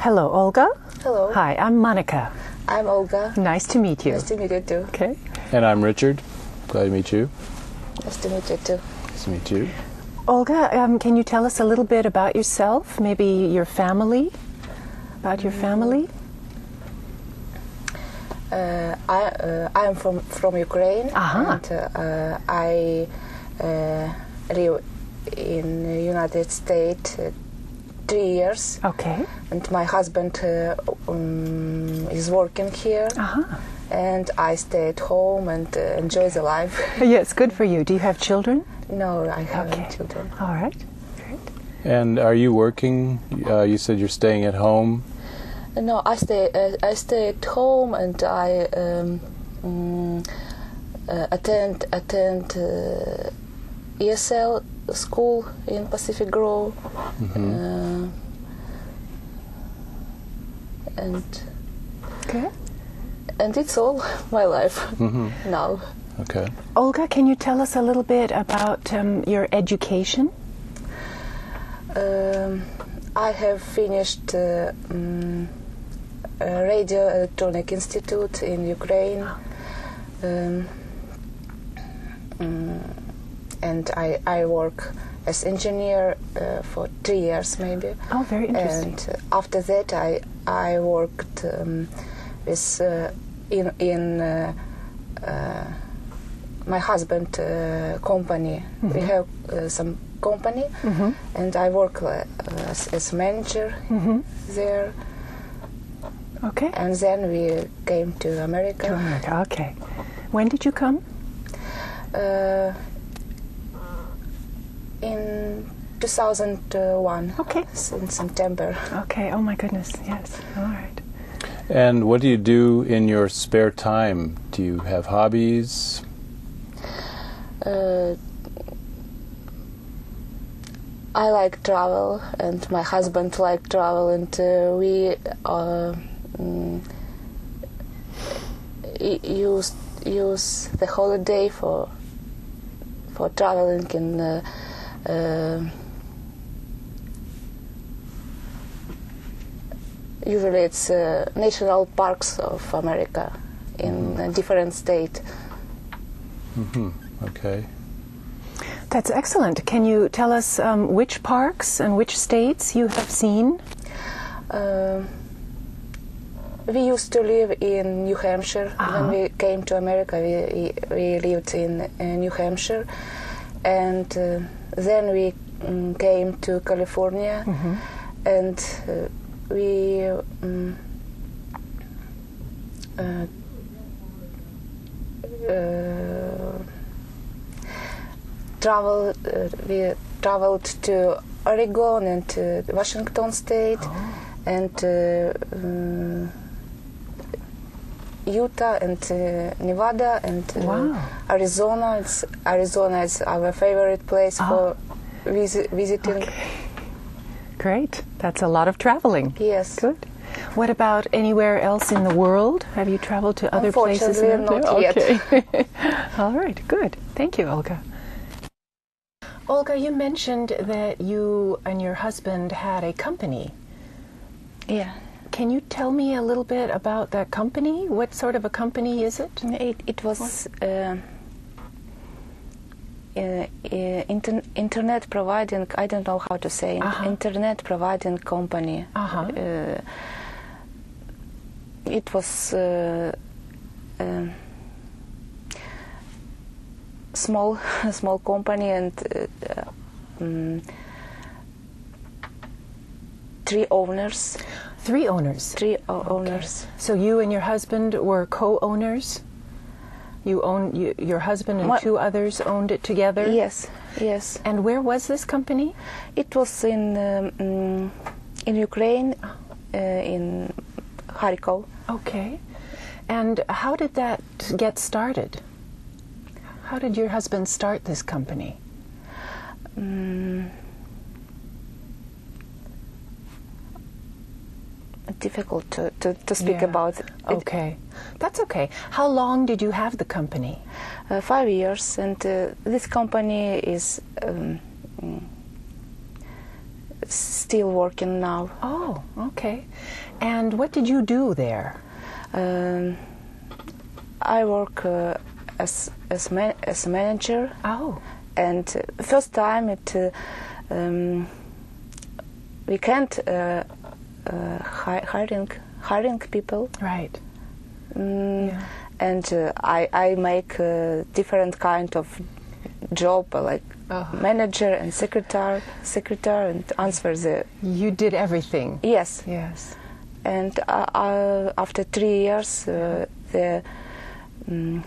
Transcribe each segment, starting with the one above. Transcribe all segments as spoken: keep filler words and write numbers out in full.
Hello, Olga. Hello. Hi, I'm Monica. I'm Olga. Nice to meet you. Nice to meet you too. Okay. And I'm Richard. Glad to meet you. Nice to meet you too. Nice to meet you. Olga, um, can you tell us a little bit about yourself? Maybe your family? About your family? Uh, I uh, I am from from Ukraine, Uh-huh. and uh, I uh, live in the United States uh, three years. Okay. And my husband uh, um, is working here, Uh-huh. and I stay at home and uh, enjoy the life. Yes, good for you. Do you have children? No, I haven't Okay. children. All right. Great. And are you working? Uh, you said you're staying at home. No, I stay. Uh, I stay at home, and I um, um, uh, attend attend uh, E S L school in Pacific Grove, Mm-hmm. uh, and Okay. and it's all my life Mm-hmm. now. Okay. Olga, can you tell us a little bit about um, your education? Um, I have finished uh, um, a Radio Electronic Institute in Ukraine, um, um, and I, I work as engineer uh, for three years maybe. Oh, very interesting. And uh, after that, I I worked um, with uh, in in uh, uh, my husband uh, company. We have uh, some company, Mm-hmm. and I work uh, as, as manager Mm-hmm. there. Okay. And then we came to America. To America. Okay. When did you come? Uh, in two thousand one. Okay. In September. Okay. Oh my goodness. Yes. All right. And what do you do in your spare time? Do you have hobbies? Uh, I like travel, and my husband like travel, and uh, we uh, mm, use use the holiday for for traveling in. Uh, uh, usually, it's uh, national parks of America in a different state. Mm-hmm. Okay. That's excellent. Can you tell us um, which parks and which states you have seen? Uh, we used to live in New Hampshire. Uh-huh. When we came to America, we, we lived in uh, New Hampshire. And uh, then we um, came to California. Mm-hmm. And uh, we um, uh, uh, traveled, uh, we traveled to Oregon and to Washington State. Oh. And uh, um, Utah and uh, Nevada and uh, Wow. Arizona. It's, Arizona is our favorite place Ah. for visi- visiting. Okay. Great. That's a lot of traveling. Yes. Good. What about anywhere else in the world? Have you traveled to other places? in Unfortunately, the- not yet. Okay. All right. Good. Thank you, Olga. Olga, you mentioned that you and your husband had a company. Yeah. Can you tell me a little bit about that company? What sort of a company is it? It, it was uh, uh, uh, inter- internet providing, I don't know how to say, Uh-huh. internet providing company. Uh-huh. Uh, it was uh, uh, small, small company, and uh, um, three owners. Three owners. Three o- owners. So you and your husband were co-owners? You own you, your husband and My- two others owned it together? Yes, yes. And where was this company? It was in um, mm, in Ukraine, uh, in Kharkov. Okay. And how did that get started? How did your husband start this company? Mm, difficult to, to, to speak Yeah. about. It, Okay. That's okay. How long did you have the company? uh, five years, and uh, this company is um, mm, still still working now. Oh, okay. And what did you do there? Um, I work uh, as as, man as a manager. Oh. And uh, first time it uh, um, we can't uh, uh, hi hiring hiring people. Right. Mm, Yeah. And uh, I I make uh, different kind of job uh, like Uh-huh. manager and secretary secretary and answer the You did everything. yes. Yes. And uh, uh, after three years, uh, the um,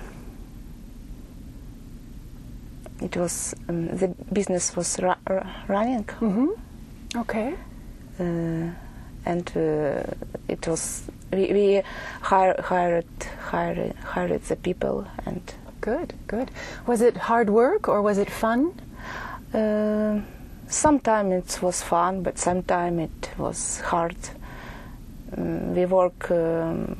it was um, the business was ru ru running, Mm-hmm. Okay. uh, and uh, it was we, we hire, hired hired hired the people. And Good, good. Was it hard work or was it fun? uh, sometimes it was fun, but sometimes it was hard. Um, we work um,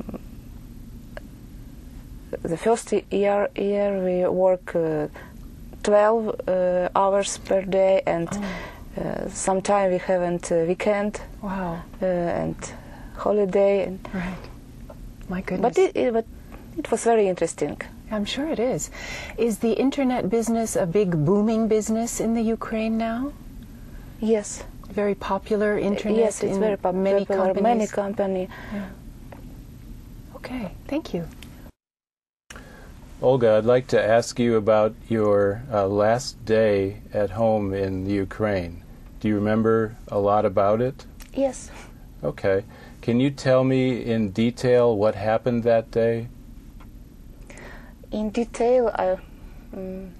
the first year year we work uh, twelve uh, hours per day, and Oh. uh, sometimes we haven't uh, weekend Wow. uh, and holiday. And Right. My goodness. but it, it but it was very interesting. I'm sure it is. Is the internet business a big booming business in the Ukraine now? Yes, Very popular internet yes, it's in very pop- many popular. companies? Many company. Yeah. Okay, thank you. Olga, I'd like to ask you about your uh, last day at home in the Ukraine. Do you remember a lot about it? Yes. Okay. Can you tell me in detail what happened that day? In detail, I um,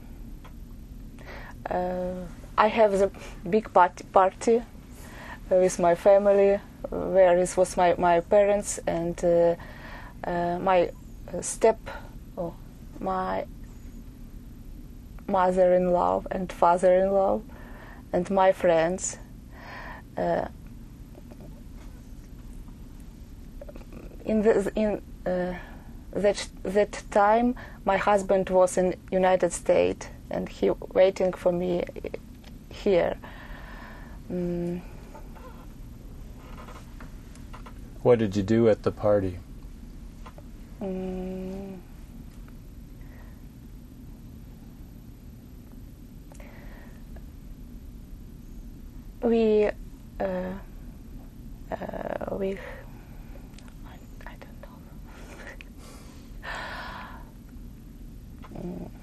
uh, I have the big party party with my family, where it was my, my parents and uh, uh, my step, oh, my mother-in-law and father-in-law, and my friends. Uh, in the, in uh, that that time, my husband was in United States, and he waiting for me here. Mm. What did you do at the party? Mm. We uh, uh, we I, I don't know. mm.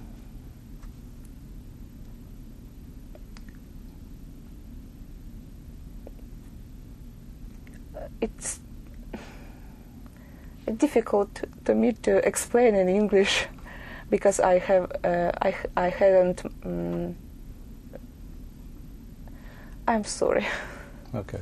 It's difficult to me to explain in English because I have uh, I I hadn't. Um, I'm sorry. Okay.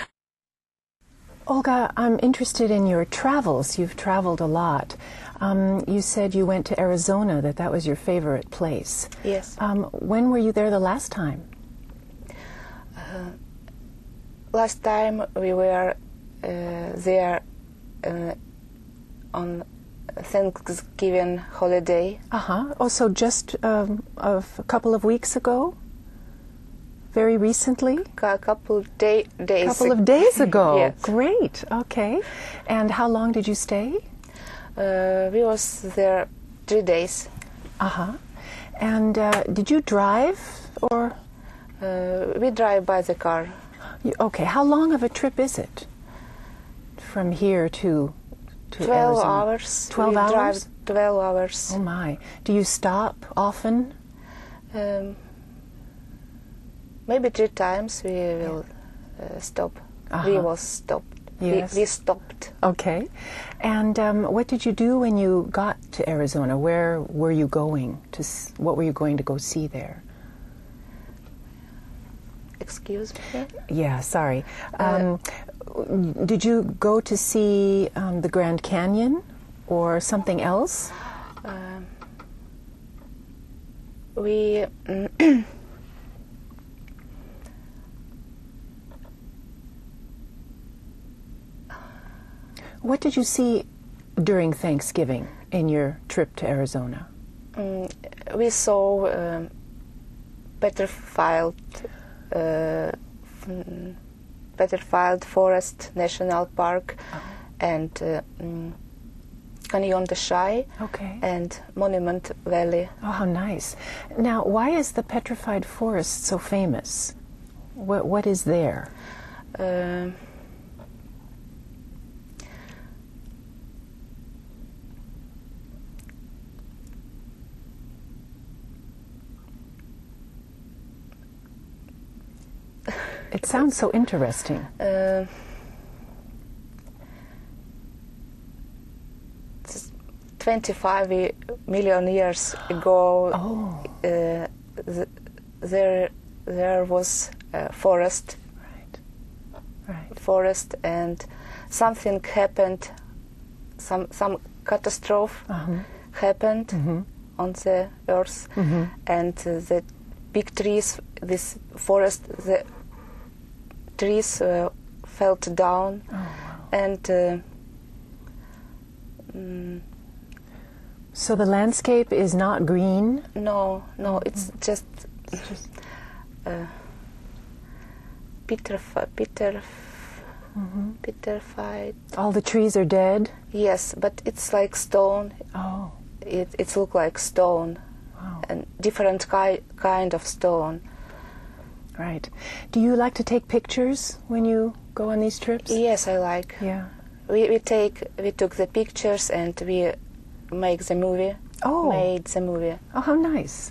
Olga, I'm interested in your travels. You've traveled a lot. Um, you said you went to Arizona, that that was your favorite place. Yes. Um, when were you there the last time? Uh, last time we were uh, there uh, on Thanksgiving holiday. Uh-huh. Oh, so just um, of a couple of weeks ago? Very recently? A couple day, days. A couple of days ago. Yes. Great. Okay. And how long did you stay? Uh, we was there three days. Uh-huh. And uh, did you drive or? Uh, we drive by the car. You, okay. How long of a trip is it from here to to Twelve Arizona? hours. Twelve we hours. Drive Twelve hours. Oh my! Do you stop often? Um, maybe three times we will uh, stop. Uh-huh. We was stopped. Yes. We, we stopped. Okay. And um, what did you do when you got to Arizona? Where were you going to? S- what were you going to go see there? Excuse me. Yeah, sorry. Um, did you go to see um, the Grand Canyon or something else? Um, we What did you see during Thanksgiving in your trip to Arizona? um, we saw um, petrified uh, mm, Petrified Forest National Park, Oh. and uh, mm, Canyon de Chelly, Okay. and Monument Valley. Oh, how nice. Now, why is the Petrified Forest so famous? What, what is there? Um It sounds so interesting. uh, twenty-five i- million years ago, Oh, uh, th- there there was a forest, right. Right. forest, and something happened. Some some catastrophe Uh-huh. happened Mm-hmm. on the earth, Mm-hmm. and uh, the big trees, this forest, the trees uh, fell down, Oh, wow. and uh, mm, So the landscape is not green? no, no, it's just It's just... uh, Peter, Peter, Mm-hmm. petrified. All the trees are dead? Yes, but it's like stone. Oh, It it look like stone, wow. and different ki- kind of stone. Right. Do you like to take pictures when you go on these trips? Yes, I like. Yeah. We we take we took the pictures and we make the movie. Oh. Made the movie. Oh, how nice.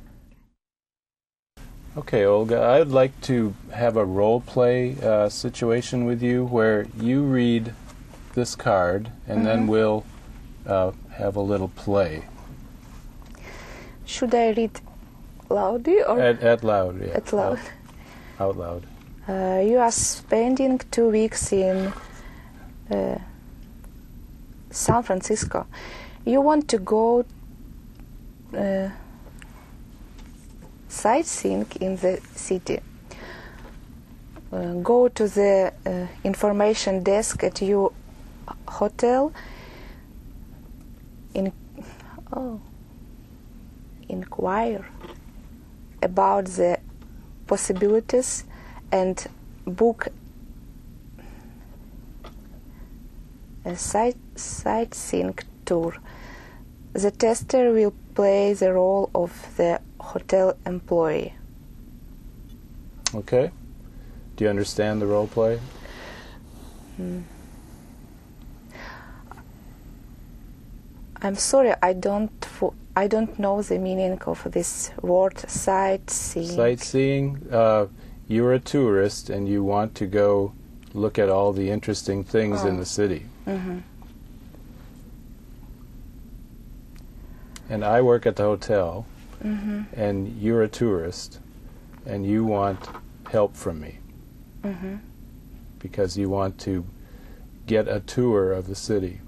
Okay, Olga, I'd like to have a role play uh, situation with you where you read this card and then we'll uh, have a little play. Should I read loudly or At, at loud, yeah. at loud? Out, out loud. Uh, you are spending two weeks in uh, San Francisco. You want to go uh, sightseeing in the city. Uh, go to the uh, information desk at your hotel. In oh, inquire about the possibilities and book a sight, sightseeing tour. The tester will play the role of the hotel employee. Okay. Do you understand the role play? Hmm. I'm sorry, I don't. Fo- I don't know the meaning of this word sightseeing. Sightseeing. Uh, you're a tourist and you want to go look at all the interesting things in Oh. the city. Mm-hmm. And I work at the hotel, Mm-hmm. and you're a tourist, and you want help from me Mm-hmm. because you want to get a tour of the city.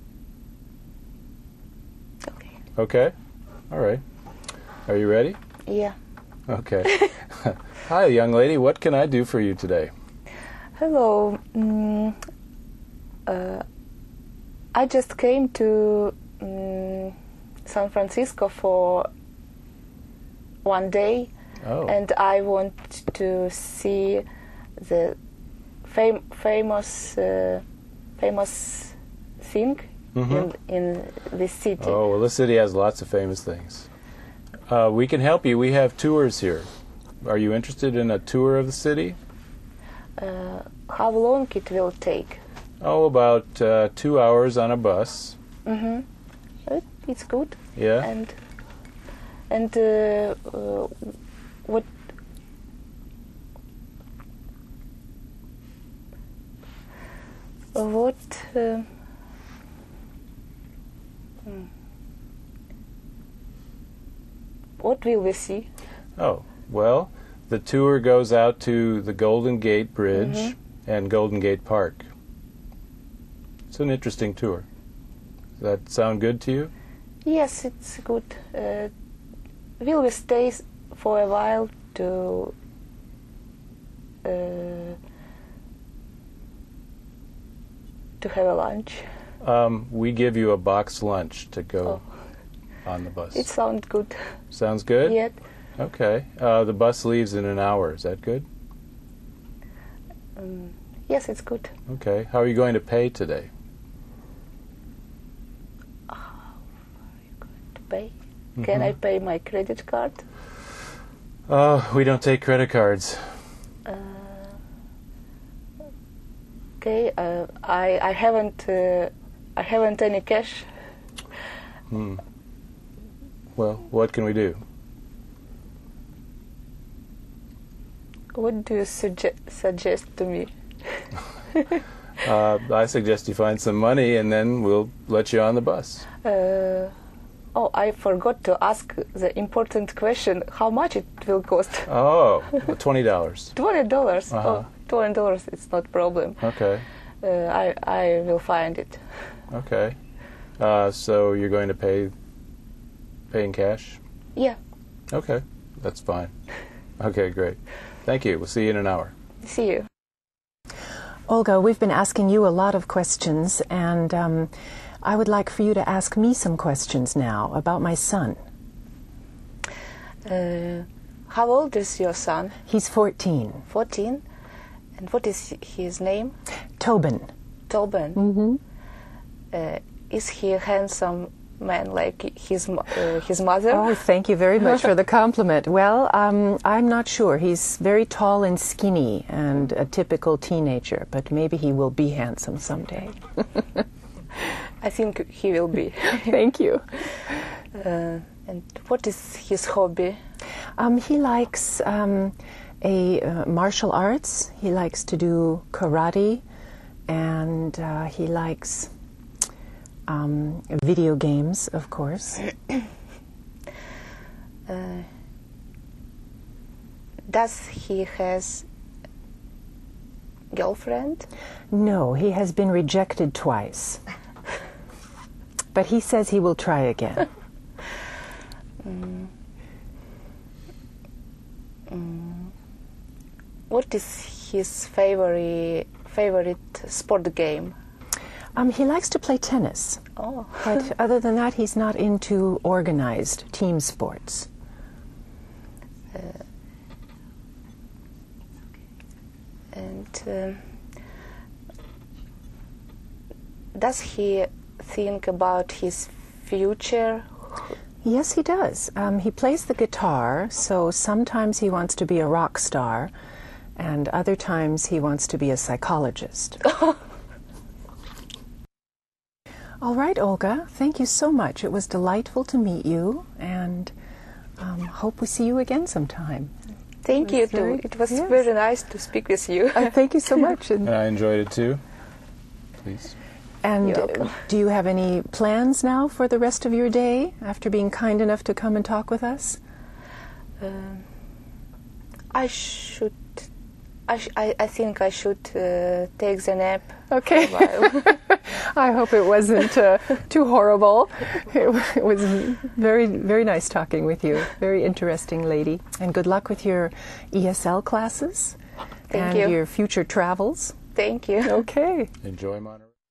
Okay. Okay? All right. Are you ready? Yeah. Okay. Hi, young lady. What can I do for you today? Hello. Mm, uh, I just came to mm, San Francisco for one day, Oh. and I want to see the fam- famous uh, famous thing Mhm. in, in this city. Oh, well, this city has lots of famous things. Uh, we can help you. We have tours here. Are you interested in a tour of the city? Uh, how long it will take? Oh, about uh, two hours on a bus. Mm-hmm. It, it's good. Yeah? And and uh, uh, what what uh, hmm. what will we see? Oh, well, the tour goes out to the Golden Gate Bridge Mhm. and Golden Gate Park. It's an interesting tour. Does that sound good to you? Yes, it's good. Uh, will we stay s- for a while to uh, to have a lunch? Um, we give you a box lunch to go Oh. on the bus. It sounds good. Sounds good? Yet, Okay. Uh, the bus leaves in an hour. Is that good? Um, yes, it's good. Okay. How are you going to pay today? How are you going to pay? Mm-hmm. Can I pay my credit card? Oh, we don't take credit cards. Uh, okay. Uh, I I haven't uh, I haven't any cash. Hmm. Well, what can we do? What do you suggest suggest to me? Uh, I suggest you find some money and then we'll let you on the bus. Uh, oh, I forgot to ask the important question. How much it will cost? Oh, twenty dollars. Twenty dollars. Uh-huh. Oh, twenty dollars. It's not problem. Okay. Uh, I I will find it. Okay. Uh, so you're going to pay pay in cash? Yeah. Okay. That's fine. Okay, great. Thank you. We'll see you in an hour. See you. Olga, we've been asking you a lot of questions, and um, I would like for you to ask me some questions now about my son. Uh, how old is your son? He's fourteen. Fourteen. And what is his name? Tobin. Tobin. Mm-hmm. Uh, is he a handsome man like his mo- uh, his mother? Oh, thank you very much for the compliment. Well, um, I'm not sure. He's very tall and skinny and a typical teenager, but maybe he will be handsome someday. I think he will be. Thank you. Uh, and what is his hobby? Um, he likes um, a uh, martial arts. He likes to do karate, and uh, he likes um, video games, of course. uh, does he has girlfriend? No, he has been rejected twice. But he says he will try again. mm. Mm. What is his favorite favorite sport game? Um, he likes to play tennis. Oh. But other than that, he's not into organized team sports. Uh, and um, does he think about his future? Yes, he does. Um, he plays the guitar, so sometimes he wants to be a rock star, and other times he wants to be a psychologist. All right, Olga, thank you so much. It was delightful to meet you, and um, hope we see you again sometime. Thank you, too. Very, it was yes. very nice to speak with you. uh, thank you so much. And, And I enjoyed it too. Please. and You're welcome. do you have any plans now for the rest of your day after being kind enough to come and talk with us? Um, I should. I, sh- I, I think I should uh, take the nap. Okay. For a while. I hope it wasn't uh, too horrible. It, w- it was very, very nice talking with you. Very interesting lady. And good luck with your E S L classes Thank and you. your future travels. Thank you. Okay. Enjoy Monterey.